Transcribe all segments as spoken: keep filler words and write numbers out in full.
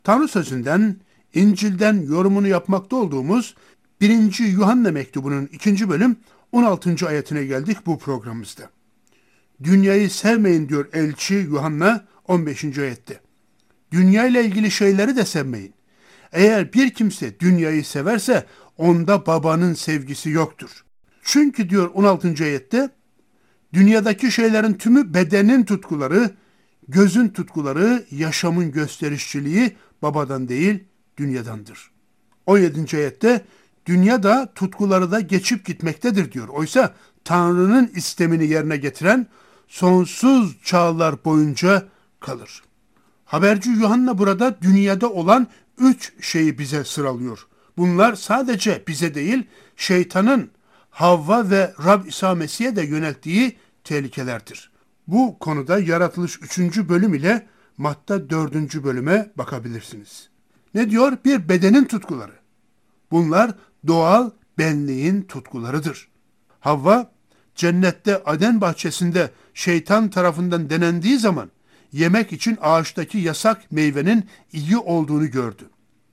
Tanrı sözünden, İncil'den yorumunu yapmakta olduğumuz birinci Yuhanna mektubunun ikinci bölüm on altıncı ayetine geldik bu programımızda. Dünyayı sevmeyin diyor elçi Yuhanna on beşinci ayette. Dünya ile ilgili şeyleri de sevmeyin. Eğer bir kimse dünyayı severse onda babanın sevgisi yoktur. Çünkü diyor on altıncı ayette, dünyadaki şeylerin tümü bedenin tutkuları, gözün tutkuları, yaşamın gösterişçiliği babadan değil dünyadandır. on yedinci ayette dünya da tutkuları da geçip gitmektedir diyor. Oysa Tanrı'nın istemini yerine getiren sonsuz çağlar boyunca kalır. Haberci Yuhanna burada dünyada olan üç şeyi bize sıralıyor. Bunlar sadece bize değil, şeytanın Havva ve Rab İsa Mesih'e de yönelttiği tehlikelerdir. Bu konuda Yaratılış üçüncü bölüm ile Matta dördüncü bölüme bakabilirsiniz. Ne diyor? Bir bedenin tutkuları. Bunlar doğal benliğin tutkularıdır. Havva, cennette Aden bahçesinde şeytan tarafından denendiği zaman yemek için ağaçtaki yasak meyvenin iyi olduğunu gördü.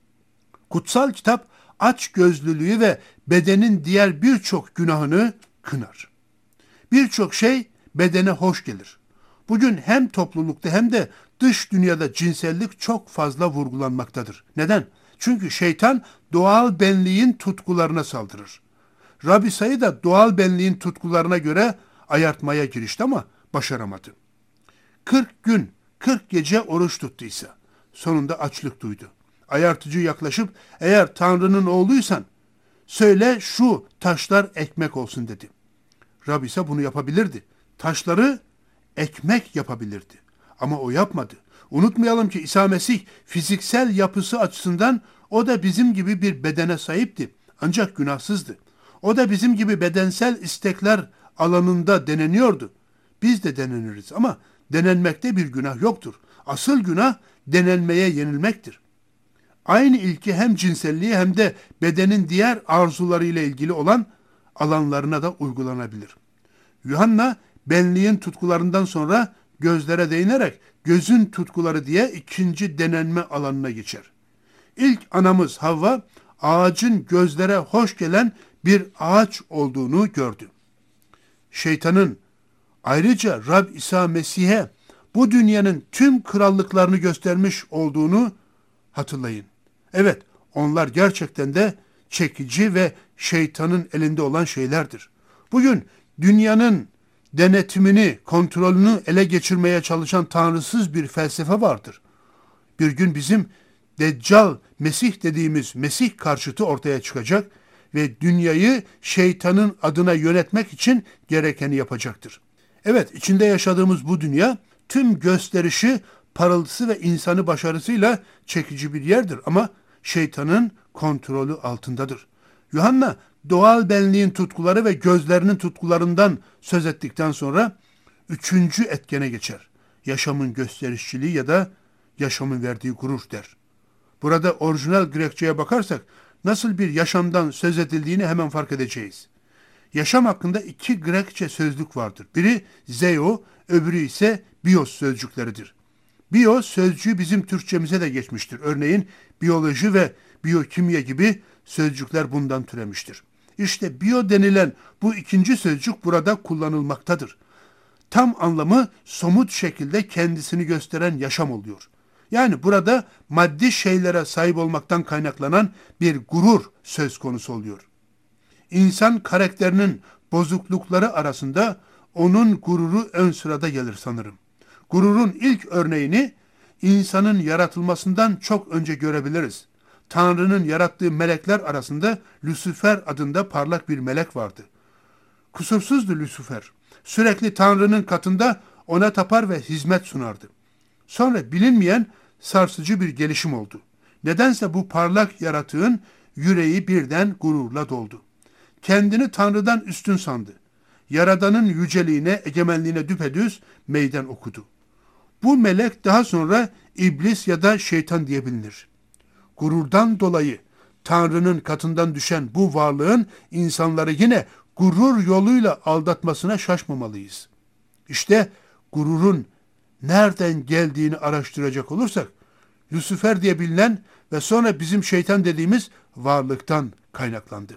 Kutsal kitap açgözlülüğü ve bedenin diğer birçok günahını kınar. Birçok şey bedene hoş gelir. Bugün hem toplulukta hem de dış dünyada cinsellik çok fazla vurgulanmaktadır. Neden? Çünkü şeytan doğal benliğin tutkularına saldırır. Rab İsa'yı da doğal benliğin tutkularına göre ayartmaya girişti ama başaramadı. kırk gün, kırk gece oruç tuttuysa sonunda açlık duydu. Ayartıcı yaklaşıp eğer Tanrı'nın oğluysan söyle şu taşlar ekmek olsun dedi. Rab İsa bunu yapabilirdi. Taşları ekmek yapabilirdi. Ama o yapmadı. Unutmayalım ki İsa Mesih fiziksel yapısı açısından o da bizim gibi bir bedene sahipti. Ancak günahsızdı. O da bizim gibi bedensel istekler alanında deneniyordu. Biz de deneniriz ama denenmekte bir günah yoktur. Asıl günah denenmeye yenilmektir. Aynı ilki hem cinselliğe hem de bedenin diğer arzularıyla ilgili olan alanlarına da uygulanabilir. Yuhanna benliğin tutkularından sonra gözlere değinerek gözün tutkuları diye ikinci denenme alanına geçer. İlk anamız Havva ağacın gözlere hoş gelen bir ağaç olduğunu gördü. Şeytanın ayrıca Rab İsa Mesih'e bu dünyanın tüm krallıklarını göstermiş olduğunu hatırlayın. Evet, onlar gerçekten de çekici ve şeytanın elinde olan şeylerdir. Bugün dünyanın denetimini, kontrolünü ele geçirmeye çalışan tanrısız bir felsefe vardır. Bir gün bizim Deccal, Mesih dediğimiz Mesih karşıtı ortaya çıkacak ve dünyayı şeytanın adına yönetmek için gerekeni yapacaktır. Evet, içinde yaşadığımız bu dünya tüm gösterişi, parıltısı ve insanı başarısıyla çekici bir yerdir ama şeytanın kontrolü altındadır. Yuhanna doğal benliğin tutkuları ve gözlerinin tutkularından söz ettikten sonra üçüncü etkene geçer. Yaşamın gösterişçiliği ya da yaşamın verdiği gurur der. Burada orijinal Grekçe'ye bakarsak nasıl bir yaşamdan söz edildiğini hemen fark edeceğiz. Yaşam hakkında iki Grekçe sözlük vardır. Biri zeo, öbürü ise bios sözcükleridir. Biyo sözcüğü bizim Türkçemize de geçmiştir. Örneğin biyoloji ve biyokimya gibi sözcükler bundan türemiştir. İşte biyo denilen bu ikinci sözcük burada kullanılmaktadır. Tam anlamı somut şekilde kendisini gösteren yaşam oluyor. Yani burada maddi şeylere sahip olmaktan kaynaklanan bir gurur söz konusu oluyor. İnsan karakterinin bozuklukları arasında onun gururu ön sırada gelir sanırım. Gururun ilk örneğini insanın yaratılmasından çok önce görebiliriz. Tanrı'nın yarattığı melekler arasında Lucifer adında parlak bir melek vardı. Kusursuzdu Lucifer. Sürekli Tanrı'nın katında ona tapar ve hizmet sunardı. Sonra bilinmeyen sarsıcı bir gelişim oldu. Nedense bu parlak yaratığın yüreği birden gururla doldu. Kendini Tanrı'dan üstün sandı. Yaradanın yüceliğine, egemenliğine düpedüz meydan okudu. Bu melek daha sonra iblis ya da şeytan diye bilinir. Gururdan dolayı Tanrı'nın katından düşen bu varlığın insanları yine gurur yoluyla aldatmasına şaşmamalıyız. İşte gururun nereden geldiğini araştıracak olursak, Lucifer diye bilinen ve sonra bizim şeytan dediğimiz varlıktan kaynaklandı.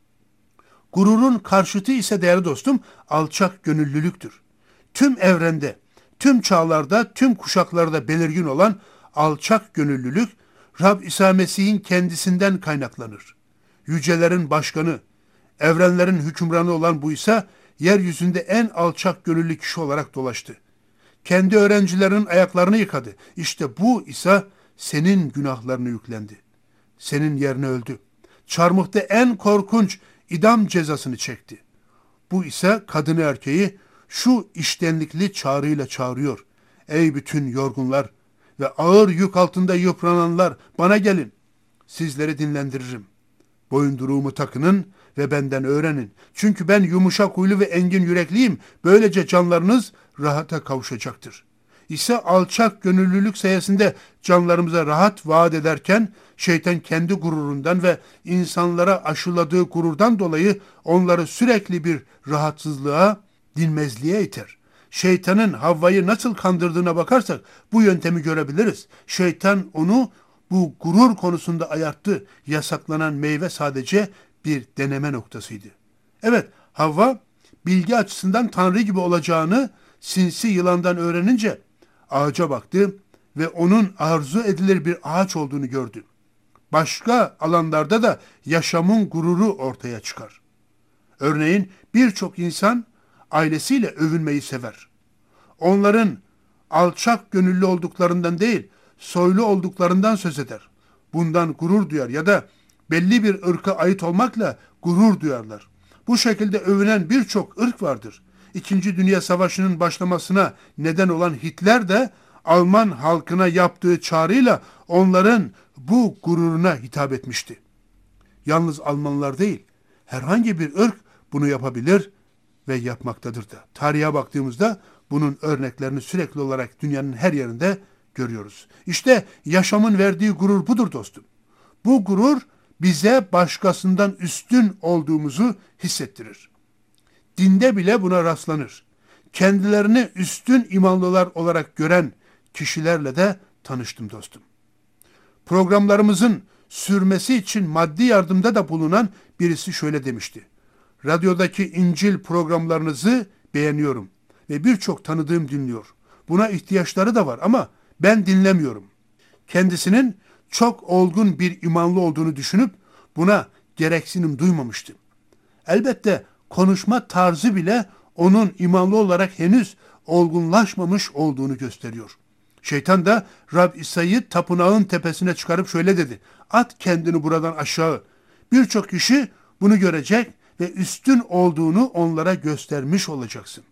Gururun karşıtı ise değerli dostum alçak gönüllülüktür. Tüm evrende, tüm çağlarda, tüm kuşaklarda belirgin olan alçak gönüllülük Rab İsa Mesih'in kendisinden kaynaklanır. Yücelerin başkanı, evrenlerin hükümranı olan bu İsa yeryüzünde en alçak gönüllü kişi olarak dolaştı. Kendi öğrencilerinin ayaklarını yıkadı. İşte bu İsa senin günahlarını yüklendi. Senin yerine öldü. Çarmıhta en korkunç idam cezasını çekti. Bu ise kadını erkeği şu içtenlikli çağrıyla çağırıyor. Ey bütün yorgunlar ve ağır yük altında yıprananlar bana gelin. Sizleri dinlendiririm. Boyunduruğumu takının ve benden öğrenin. Çünkü ben yumuşak huylu ve engin yürekliyim. Böylece canlarınız rahata kavuşacaktır. İse alçak gönüllülük sayesinde canlarımıza rahat vaat ederken şeytan kendi gururundan ve insanlara aşıladığı gururdan dolayı onları sürekli bir rahatsızlığa, dinmezliğe iter. Şeytanın Havva'yı nasıl kandırdığına bakarsak bu yöntemi görebiliriz. Şeytan onu bu gurur konusunda ayarttı. Yasaklanan meyve sadece bir deneme noktasıydı. Evet, Havva bilgi açısından Tanrı gibi olacağını sinsi yılandan öğrenince ağaca baktı ve onun arzu edilir bir ağaç olduğunu gördü. Başka alanlarda da yaşamın gururu ortaya çıkar. Örneğin birçok insan ailesiyle övünmeyi sever. Onların alçak gönüllü olduklarından değil, soylu olduklarından söz eder. Bundan gurur duyar ya da belli bir ırka ait olmakla gurur duyarlar. Bu şekilde övünen birçok ırk vardır. İkinci Dünya Savaşı'nın başlamasına neden olan Hitler de Alman halkına yaptığı çağrıyla onların bu gururuna hitap etmişti. Yalnız Almanlar değil, herhangi bir ırk bunu yapabilir ve yapmaktadır da. Tarihe baktığımızda bunun örneklerini sürekli olarak dünyanın her yerinde görüyoruz. İşte yaşamın verdiği gurur budur dostum. Bu gurur bize başkasından üstün olduğumuzu hissettirir. Dinde bile buna rastlanır. Kendilerini üstün imanlılar olarak gören kişilerle de tanıştım dostum. Programlarımızın sürmesi için maddi yardımda da bulunan birisi şöyle demişti. Radyodaki İncil programlarınızı beğeniyorum ve birçok tanıdığım dinliyor. Buna ihtiyaçları da var ama ben dinlemiyorum. Kendisinin çok olgun bir imanlı olduğunu düşünüp buna gereksinim duymamıştı. Elbette konuşma tarzı bile onun imanlı olarak henüz olgunlaşmamış olduğunu gösteriyor. Şeytan da Rab İsa'yı tapınağın tepesine çıkarıp şöyle dedi. At kendini buradan aşağı. Birçok kişi bunu görecek ve üstün olduğunu onlara göstermiş olacaksın.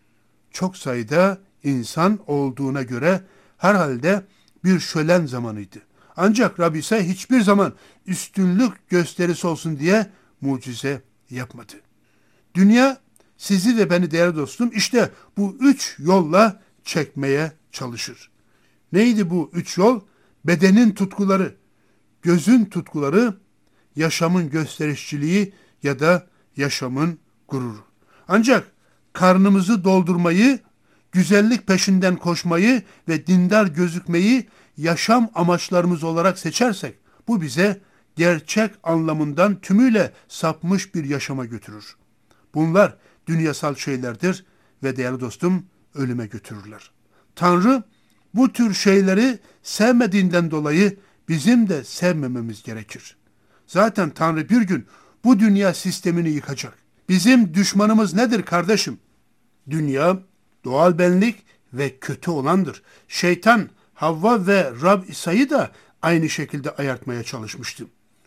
Çok sayıda insan olduğuna göre herhalde bir şölen zamanıydı. Ancak Rab İsa hiçbir zaman üstünlük gösterisi olsun diye mucize yapmadı. Dünya sizi ve beni değerli dostum işte bu üç yolla çekmeye çalışır. Neydi bu üç yol? Bedenin tutkuları, gözün tutkuları, yaşamın gösterişçiliği ya da yaşamın gururu. Ancak karnımızı doldurmayı, güzellik peşinden koşmayı ve dindar gözükmeyi yaşam amaçlarımız olarak seçersek bu bize gerçek anlamından tümüyle sapmış bir yaşama götürür. Bunlar dünyasal şeylerdir ve değerli dostum ölüme götürürler. Tanrı bu tür şeyleri sevmediğinden dolayı bizim de sevmememiz gerekir. Zaten Tanrı bir gün bu dünya sistemini yıkacak. Bizim düşmanımız nedir kardeşim? Dünya, doğal benlik ve kötü olandır. Şeytan, Havva ve Rab İsa'yı da aynı şekilde ayartmaya çalışmıştı.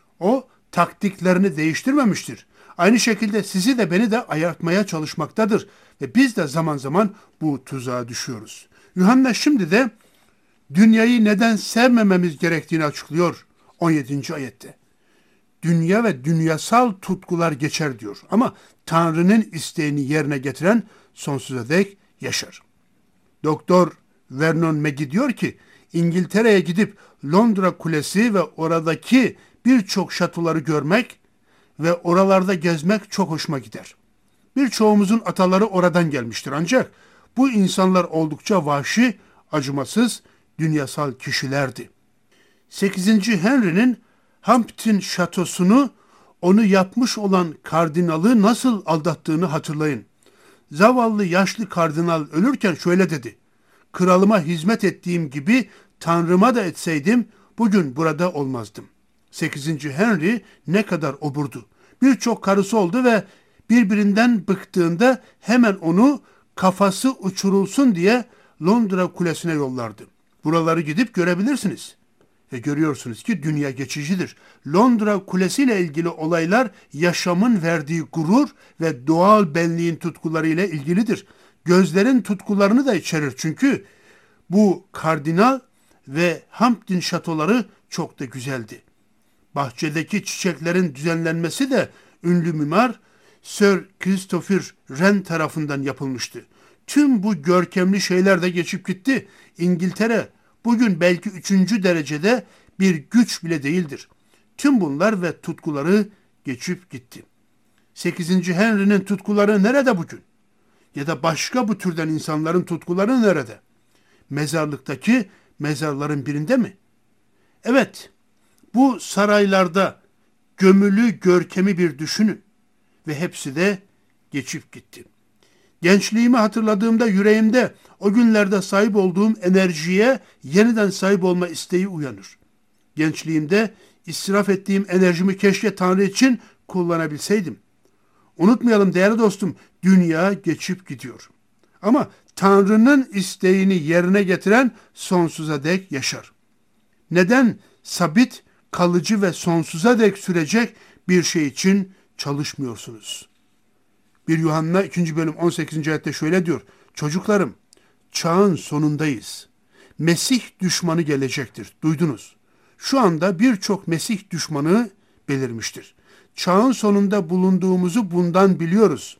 O taktiklerini değiştirmemiştir. Aynı şekilde sizi de beni de ayartmaya çalışmaktadır. Ve biz de zaman zaman bu tuzağa düşüyoruz. Yuhanna şimdi de dünyayı neden sevmememiz gerektiğini açıklıyor on yedinci ayette. Dünya ve dünyasal tutkular geçer diyor. Ama Tanrı'nın isteğini yerine getiren sonsuza dek yaşar. Doktor Vernon McGee diyor ki, İngiltere'ye gidip Londra Kulesi ve oradaki birçok şatoları görmek ve oralarda gezmek çok hoşuma gider. Birçoğumuzun ataları oradan gelmiştir ancak bu insanlar oldukça vahşi, acımasız, dünyasal kişilerdi. sekizinci Henry'nin Hampton şatosunu onu yapmış olan kardinalı nasıl aldattığını hatırlayın. Zavallı yaşlı kardinal ölürken şöyle dedi: "Kralıma hizmet ettiğim gibi Tanrıma da etseydim bugün burada olmazdım." sekizinci Henry ne kadar oburdu. Birçok karısı oldu ve birbirinden bıktığında hemen onu kafası uçurulsun diye Londra Kulesi'ne yollardı. Buraları gidip görebilirsiniz. Ve görüyorsunuz ki dünya geçicidir. Londra Kulesi ile ilgili olaylar yaşamın verdiği gurur ve doğal benliğin tutkuları ile ilgilidir. Gözlerin tutkularını da içerir çünkü bu kardinal ve Hampton şatoları çok da güzeldi. Bahçedeki çiçeklerin düzenlenmesi de ünlü mimar Sir Christopher Wren tarafından yapılmıştı. Tüm bu görkemli şeyler de geçip gitti. İngiltere bugün belki üçüncü derecede bir güç bile değildir. Tüm bunlar ve tutkuları geçip gitti. sekizinci Henry'nin tutkuları nerede bugün? Ya da başka bu türden insanların tutkuları nerede? Mezarlıktaki mezarların birinde mi? Evet, bu saraylarda gömülü görkemi bir düşünün ve hepsi de geçip gitti. Gençliğimi hatırladığımda yüreğimde o günlerde sahip olduğum enerjiye yeniden sahip olma isteği uyanır. Gençliğimde israf ettiğim enerjimi keşke Tanrı için kullanabilseydim. Unutmayalım değerli dostum, dünya geçip gidiyor. Ama Tanrı'nın isteğini yerine getiren sonsuza dek yaşar. Neden sabit, kalıcı ve sonsuza dek sürecek bir şey için çalışmıyorsunuz? bir Yuhanna ikinci bölüm on sekizinci ayette şöyle diyor: "Çocuklarım, çağın sonundayız. Mesih düşmanı gelecektir." Duydunuz. Şu anda birçok Mesih düşmanı belirmiştir. Çağın sonunda bulunduğumuzu bundan biliyoruz.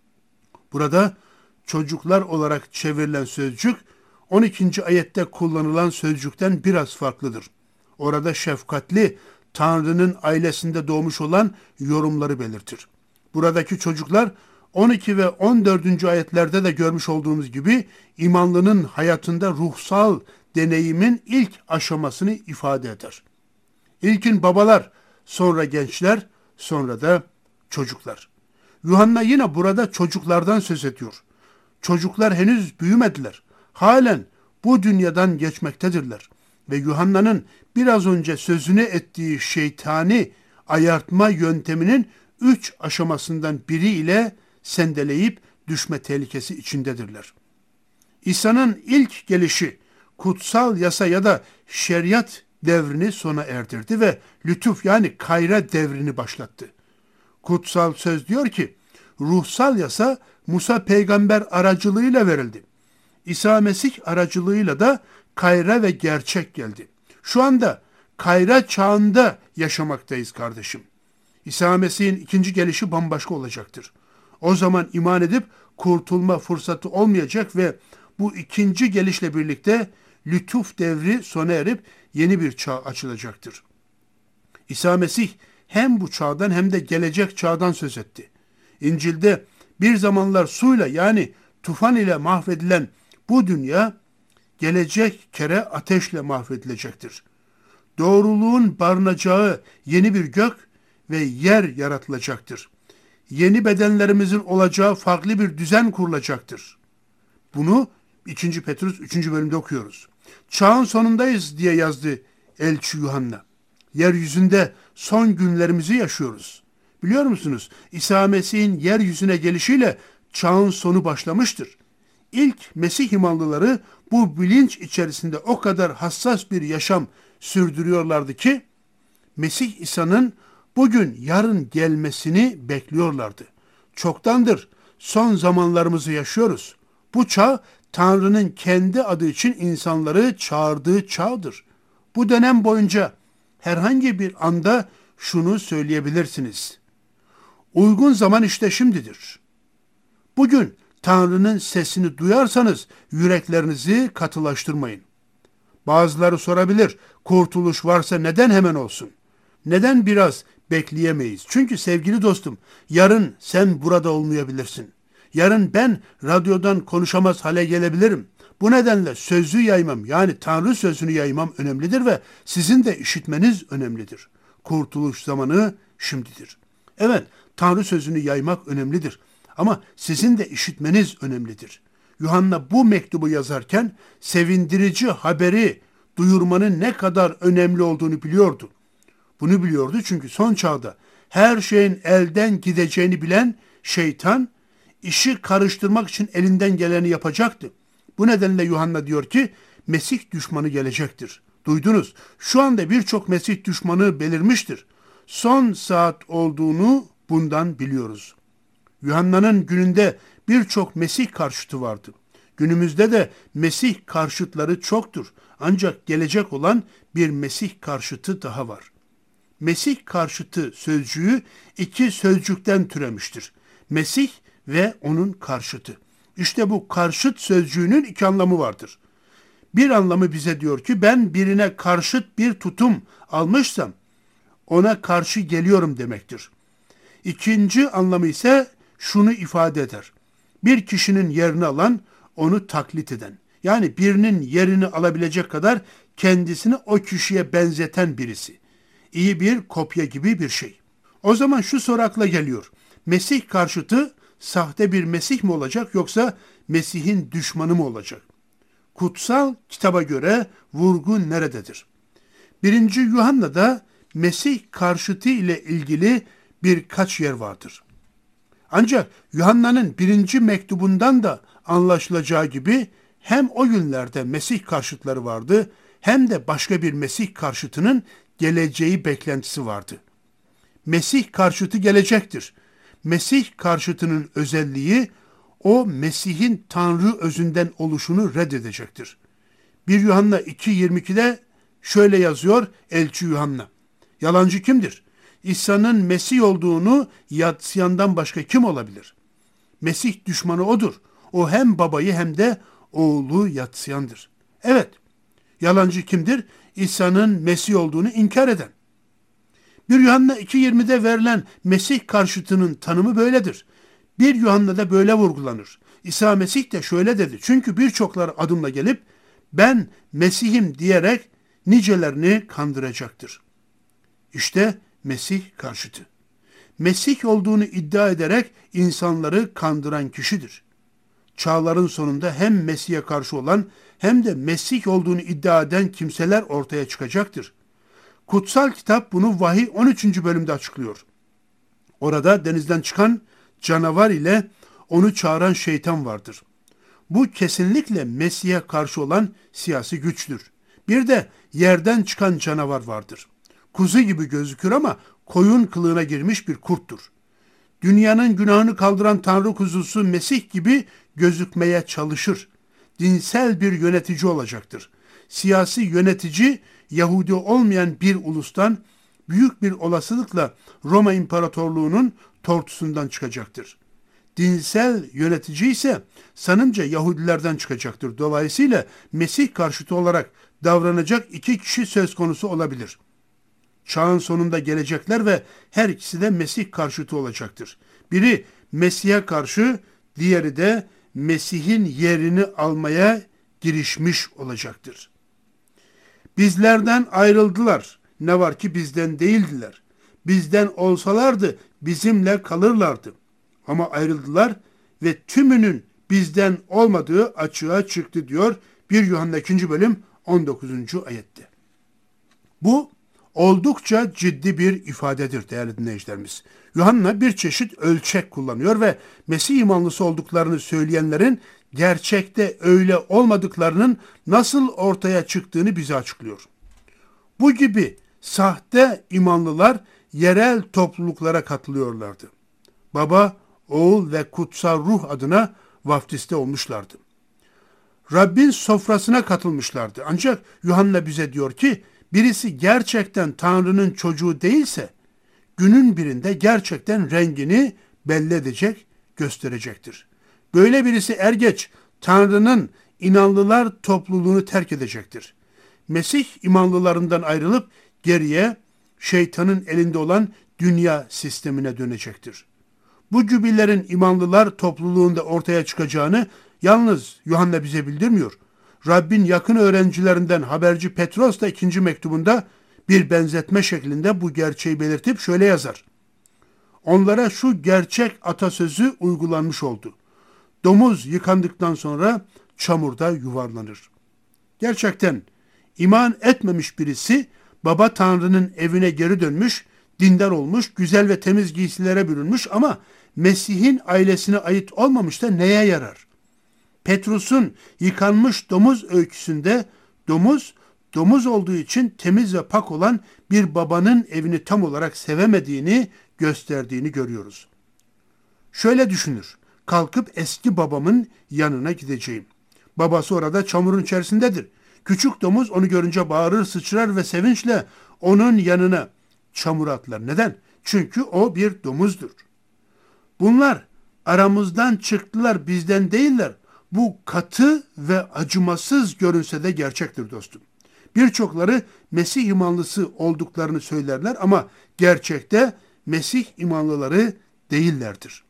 Burada çocuklar olarak çevrilen sözcük on ikinci ayette kullanılan sözcükten biraz farklıdır. Orada şefkatli, Tanrı'nın ailesinde doğmuş olan yorumları belirtir. Buradaki çocuklar on iki ve on dördüncü ayetlerde de görmüş olduğumuz gibi imanlının hayatında ruhsal deneyimin ilk aşamasını ifade eder. İlkin babalar, sonra gençler, sonra da çocuklar. Yuhanna yine burada çocuklardan söz ediyor. Çocuklar henüz büyümediler. Halen bu dünyadan geçmektedirler. Ve Yuhanna'nın biraz önce sözünü ettiği şeytani ayartma yönteminin üç aşamasından biri ile sendeleyip düşme tehlikesi içindedirler. İsa'nın ilk gelişi kutsal yasa ya da şeriat devrini sona erdirdi ve lütuf yani kayra devrini başlattı. Kutsal söz diyor ki, ruhsal yasa Musa peygamber aracılığıyla verildi. İsa Mesih aracılığıyla da kayra ve gerçek geldi. Şu anda kayra çağında yaşamaktayız kardeşim. İsa Mesih'in ikinci gelişi bambaşka olacaktır. O zaman iman edip kurtulma fırsatı olmayacak ve bu ikinci gelişle birlikte lütuf devri sona erip yeni bir çağ açılacaktır. İsa Mesih hem bu çağdan hem de gelecek çağdan söz etti. İncil'de bir zamanlar suyla yani tufan ile mahvedilen bu dünya gelecek kere ateşle mahvedilecektir. Doğruluğun barınacağı yeni bir gök ve yer yaratılacaktır. Yeni bedenlerimizin olacağı farklı bir düzen kurulacaktır. Bunu ikinci Petrus üçüncü bölümde okuyoruz. Çağın sonundayız diye yazdı Elçi Yuhanna. Yeryüzünde son günlerimizi yaşıyoruz. Biliyor musunuz? İsa Mesih'in yeryüzüne gelişiyle çağın sonu başlamıştır. İlk Mesih imanlıları bu bilinç içerisinde o kadar hassas bir yaşam sürdürüyorlardı ki Mesih İsa'nın bugün yarın gelmesini bekliyorlardı. Çoktandır son zamanlarımızı yaşıyoruz. Bu çağ Tanrı'nın kendi adı için insanları çağırdığı çağdır. Bu dönem boyunca herhangi bir anda şunu söyleyebilirsiniz: uygun zaman işte şimdidir. Bugün Tanrı'nın sesini duyarsanız yüreklerinizi katılaştırmayın. Bazıları sorabilir, kurtuluş varsa neden hemen olsun? Neden biraz bekleyemeyiz? Çünkü sevgili dostum, yarın sen burada olmayabilirsin. Yarın ben radyodan konuşamaz hale gelebilirim. Bu nedenle sözü yaymam, yani Tanrı sözünü yaymam önemlidir ve sizin de işitmeniz önemlidir. Kurtuluş zamanı şimdidir. Evet, Tanrı sözünü yaymak önemlidir. Ama sizin de işitmeniz önemlidir. Yuhanna bu mektubu yazarken sevindirici haberi duyurmanın ne kadar önemli olduğunu biliyordu. Bunu biliyordu çünkü son çağda her şeyin elden gideceğini bilen şeytan işi karıştırmak için elinden geleni yapacaktı. Bu nedenle Yuhanna diyor ki Mesih düşmanı gelecektir. Duydunuz, şu anda birçok Mesih düşmanı belirmiştir. Son saat olduğunu bundan biliyoruz. Yuhanna'nın gününde birçok Mesih karşıtı vardı. Günümüzde de Mesih karşıtları çoktur. Ancak gelecek olan bir Mesih karşıtı daha var. Mesih karşıtı sözcüğü iki sözcükten türemiştir. Mesih ve onun karşıtı. İşte bu karşıt sözcüğünün iki anlamı vardır. Bir anlamı bize diyor ki ben birine karşıt bir tutum almışsam ona karşı geliyorum demektir. İkinci anlamı ise şunu ifade eder. Bir kişinin yerini alan onu taklit eden. Yani birinin yerini alabilecek kadar kendisini o kişiye benzeten birisi. İyi bir kopya gibi bir şey. O zaman şu soru akla geliyor. Mesih karşıtı sahte bir Mesih mi olacak yoksa Mesih'in düşmanı mı olacak? Kutsal kitaba göre vurgu nerededir? Birinci Yuhanna'da Mesih karşıtı ile ilgili birkaç yer vardır. Ancak Yuhanna'nın birinci mektubundan da anlaşılacağı gibi hem o günlerde Mesih karşıtları vardı hem de başka bir Mesih karşıtının geleceği beklentisi vardı. Mesih karşıtı gelecektir. Mesih karşıtının özelliği o Mesih'in Tanrı özünden oluşunu reddedecektir. bir Yuhanna iki yirmi ikide şöyle yazıyor Elçi Yuhanna. Yalancı kimdir? İsa'nın Mesih olduğunu yadsıyandan başka kim olabilir? Mesih düşmanı odur. O hem babayı hem de oğlu yadsıyandır. Evet, yalancı kimdir? İsa'nın Mesih olduğunu inkar eden. bir Yuhanna iki yirmide verilen Mesih karşıtının tanımı böyledir. bir Yuhanna'da böyle vurgulanır. İsa Mesih de şöyle dedi. Çünkü birçoklar adımla gelip ben Mesih'im diyerek nicelerini kandıracaktır. İşte Mesih karşıtı. Mesih olduğunu iddia ederek insanları kandıran kişidir. Çağların sonunda hem Mesih'e karşı olan hem de Mesih olduğunu iddia eden kimseler ortaya çıkacaktır. Kutsal kitap bunu Vahiy on üçüncü bölümde açıklıyor. Orada denizden çıkan canavar ile onu çağıran şeytan vardır. Bu kesinlikle Mesih'e karşı olan siyasi güçtür. Bir de yerden çıkan canavar vardır. Kuzu gibi gözükür ama koyun kılığına girmiş bir kurttur. Dünyanın günahını kaldıran Tanrı kuzusu Mesih gibi gözükmeye çalışır. Dinsel bir yönetici olacaktır. Siyasi yönetici Yahudi olmayan bir ulustan büyük bir olasılıkla Roma İmparatorluğu'nun tortusundan çıkacaktır. Dinsel yönetici ise sanımca Yahudilerden çıkacaktır. Dolayısıyla Mesih karşıtı olarak davranacak iki kişi söz konusu olabilir. Çağın sonunda gelecekler ve her ikisi de Mesih karşıtı olacaktır. Biri Mesih'e karşı, diğeri de Mesih'in yerini almaya girişmiş olacaktır. Bizlerden ayrıldılar. Ne var ki bizden değildiler. Bizden olsalardı bizimle kalırlardı. Ama ayrıldılar ve tümünün bizden olmadığı açığa çıktı diyor bir Yuhanna ikinci bölüm on dokuzuncu ayette. Bu oldukça ciddi bir ifadedir değerli dinleyicilerimiz. Yuhanna bir çeşit ölçek kullanıyor ve Mesih imanlısı olduklarını söyleyenlerin gerçekte öyle olmadıklarının nasıl ortaya çıktığını bize açıklıyor. Bu gibi sahte imanlılar yerel topluluklara katılıyorlardı. Baba, oğul ve kutsal ruh adına vaftiste olmuşlardı. Rabbin sofrasına katılmışlardı. Ancak Yuhanna bize diyor ki birisi gerçekten Tanrı'nın çocuğu değilse günün birinde gerçekten rengini belli edecek, gösterecektir. Böyle birisi er geç Tanrı'nın inanlılar topluluğunu terk edecektir. Mesih imanlılarından ayrılıp geriye şeytanın elinde olan dünya sistemine dönecektir. Bu gibilerin imanlılar topluluğunda ortaya çıkacağını yalnız Yuhanna bize bildirmiyor. Rabbin yakın öğrencilerinden haberci Petros da ikinci mektubunda bir benzetme şeklinde bu gerçeği belirtip şöyle yazar. Onlara şu gerçek atasözü uygulanmış oldu. Domuz yıkandıktan sonra çamurda yuvarlanır. Gerçekten iman etmemiş birisi Baba Tanrı'nın evine geri dönmüş, dindar olmuş, güzel ve temiz giysilere bürünmüş ama Mesih'in ailesine ait olmamış da neye yarar? Petrus'un yıkanmış domuz öyküsünde domuz, domuz olduğu için temiz ve pak olan bir babanın evini tam olarak sevemediğini gösterdiğini görüyoruz. Şöyle düşünür, kalkıp eski babamın yanına gideceğim. Babası orada çamurun içerisindedir. Küçük domuz onu görünce bağırır, sıçrar ve sevinçle onun yanına çamura atlar. Neden? Çünkü o bir domuzdur. Bunlar aramızdan çıktılar, bizden değiller. Bu katı ve acımasız görünse de gerçektir dostum. Birçokları Mesih imanlısı olduklarını söylerler ama gerçekte Mesih imanlıları değillerdir.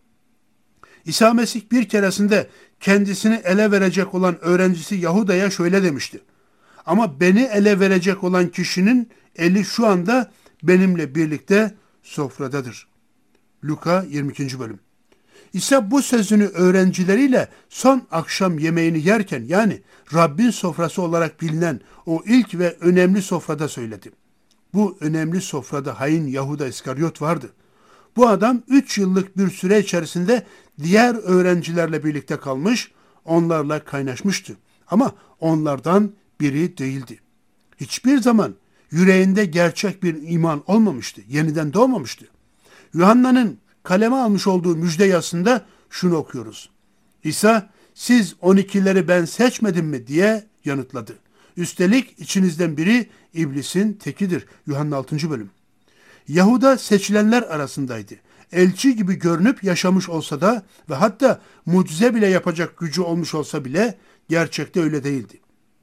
İsa Mesih bir keresinde kendisini ele verecek olan öğrencisi Yahuda'ya şöyle demişti. Ama beni ele verecek olan kişinin eli şu anda benimle birlikte sofradadır. Luka yirmi ikinci bölüm. İsa bu sözünü öğrencileriyle son akşam yemeğini yerken, yani Rabbin sofrası olarak bilinen o ilk ve önemli sofrada söyledi. Bu önemli sofrada hain Yahuda İskaryot vardı. Bu adam üç yıllık bir süre içerisinde diğer öğrencilerle birlikte kalmış, onlarla kaynaşmıştı. Ama onlardan biri değildi. Hiçbir zaman yüreğinde gerçek bir iman olmamıştı, yeniden doğmamıştı. Yuhanna'nın kaleme almış olduğu müjde yazısında şunu okuyoruz. İsa, siz on ikileri ben seçmedim mi diye yanıtladı. Üstelik içinizden biri iblisin tekidir. Yuhanna altıncı bölüm. Yahuda seçilenler arasındaydı. Elçi gibi görünüp yaşamış olsa da ve hatta mucize bile yapacak gücü olmuş olsa bile gerçekte öyle değildi.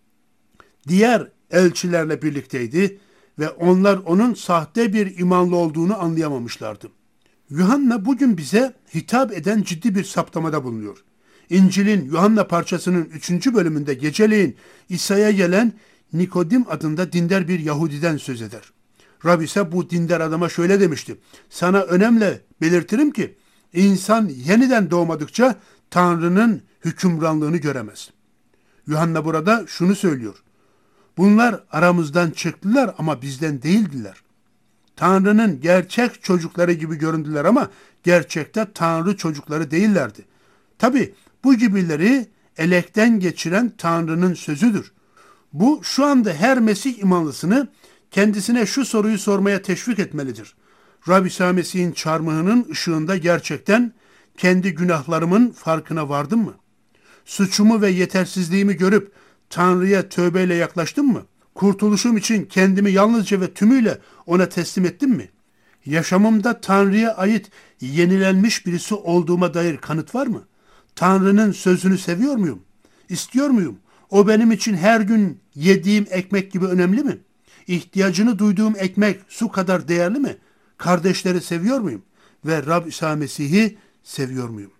Diğer elçilerle birlikteydi ve onlar onun sahte bir imanlı olduğunu anlayamamışlardı. Yuhanna bugün bize hitap eden ciddi bir saptamada bulunuyor. İncil'in Yuhanna parçasının üçüncü bölümünde geceleyin İsa'ya gelen Nikodim adında dindar bir Yahudiden söz eder. Rab ise bu dindar adama şöyle demişti. Sana önemli belirtirim ki insan yeniden doğmadıkça Tanrı'nın hükümranlığını göremez. Yuhanna burada şunu söylüyor. Bunlar aramızdan çıktılar ama bizden değildiler. Tanrı'nın gerçek çocukları gibi göründüler ama gerçekte Tanrı çocukları değillerdi. Tabi bu gibileri elekten geçiren Tanrı'nın sözüdür. Bu şu anda her Mesih imanlısını kendisine şu soruyu sormaya teşvik etmelidir. Rab İsa Mesih'in çarmıhının ışığında gerçekten kendi günahlarımın farkına vardım mı? Suçumu ve yetersizliğimi görüp Tanrı'ya tövbeyle yaklaştım mı? Kurtuluşum için kendimi yalnızca ve tümüyle ona teslim ettim mi? Yaşamımda Tanrı'ya ait yenilenmiş birisi olduğuma dair kanıt var mı? Tanrı'nın sözünü seviyor muyum? İstiyor muyum? O benim için her gün yediğim ekmek gibi önemli mi? İhtiyacını duyduğum ekmek su kadar değerli mi? Kardeşleri seviyor muyum? Ve Rab İsa Mesih'i seviyor muyum?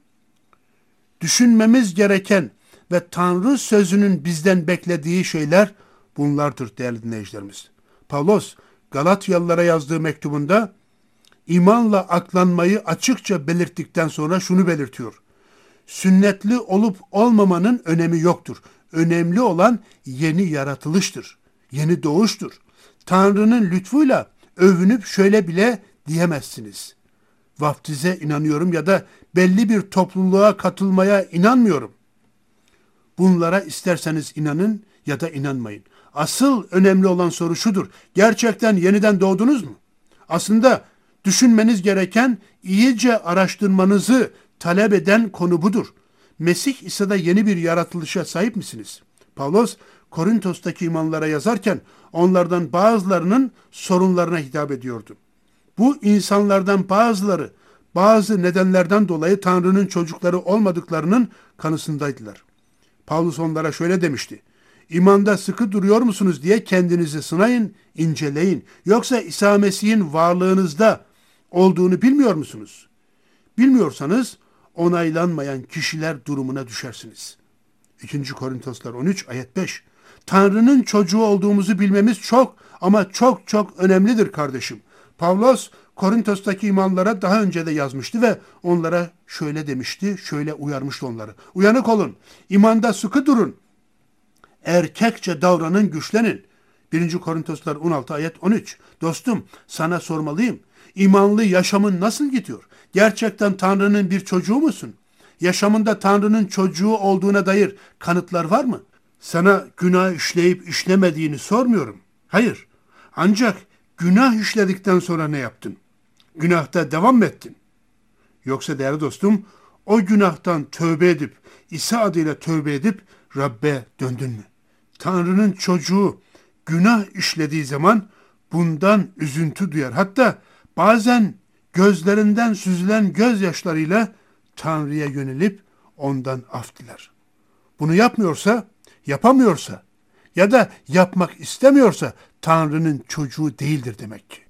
Düşünmemiz gereken ve Tanrı sözünün bizden beklediği şeyler bunlardır değerli dinleyicilerimiz. Pavlos Galatyalılara yazdığı mektubunda imanla aklanmayı açıkça belirttikten sonra şunu belirtiyor. Sünnetli olup olmamanın önemi yoktur. Önemli olan yeni yaratılıştır. Yeni doğuştur. Tanrı'nın lütfuyla övünüp şöyle bile diyemezsiniz. Vaftize inanıyorum ya da belli bir topluluğa katılmaya inanmıyorum. Bunlara isterseniz inanın ya da inanmayın. Asıl önemli olan soru şudur. Gerçekten yeniden doğdunuz mu? Aslında düşünmeniz gereken, iyice araştırmanızı talep eden konu budur. Mesih İsa'da yeni bir yaratılışa sahip misiniz? Pavlos Korintos'taki imanlara yazarken onlardan bazılarının sorunlarına hitap ediyordu. Bu insanlardan bazıları bazı nedenlerden dolayı Tanrı'nın çocukları olmadıklarının kanısındaydılar. Pavlus onlara şöyle demişti. İmanda sıkı duruyor musunuz diye kendinizi sınayın, inceleyin. Yoksa İsa Mesih'in varlığınızda olduğunu bilmiyor musunuz? Bilmiyorsanız onaylanmayan kişiler durumuna düşersiniz. ikinci Korintoslar on üç ayet beş. Tanrı'nın çocuğu olduğumuzu bilmemiz çok ama çok çok önemlidir kardeşim. Pavlos Korintos'taki imanlara daha önce de yazmıştı ve onlara şöyle demişti, şöyle uyarmıştı onları. Uyanık olun, imanda sıkı durun, erkekçe davranın, güçlenin. birinci Korintoslar on altı ayet on üç. Dostum, sana sormalıyım. İmanlı yaşamın nasıl gidiyor? Gerçekten Tanrı'nın bir çocuğu musun? Yaşamında Tanrı'nın çocuğu olduğuna dair kanıtlar var mı? Sana günah işleyip işlemediğini sormuyorum. Hayır. Ancak günah işledikten sonra ne yaptın? Günahta devam mı ettin? Yoksa değerli dostum, o günahtan tövbe edip, İsa adıyla tövbe edip Rabbe döndün mü? Tanrı'nın çocuğu günah işlediği zaman bundan üzüntü duyar. Hatta bazen gözlerinden süzülen gözyaşlarıyla Tanrı'ya yönelip ondan af diler. Bunu yapmıyorsa, yapamıyorsa ya da yapmak istemiyorsa Tanrı'nın çocuğu değildir demek ki.